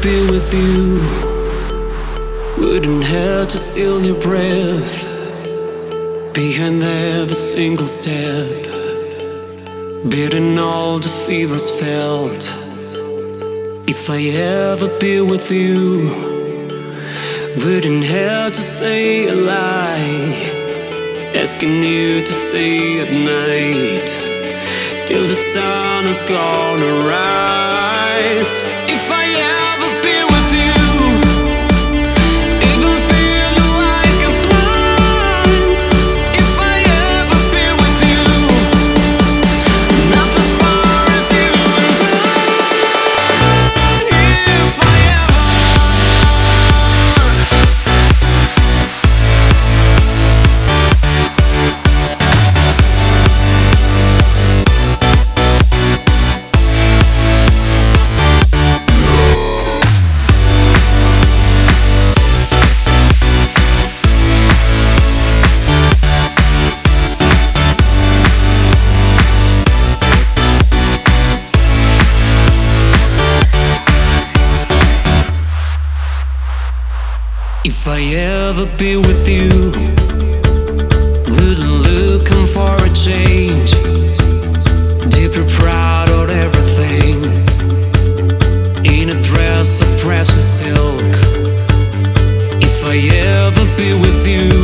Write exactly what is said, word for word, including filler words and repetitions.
be with you, wouldn't have to steal your breath behind every single step, beating all the fevers felt. If I ever be with you, wouldn't have to say a lie, asking you to stay at night till the sun is gonna rise. If I ever be with you, even feeling like a blind. If I ever be with you, not as far as you and I. If I If I ever be with you, wouldn't looking for a change, deeply proud of everything, in a dress of precious silk. If I ever be with you,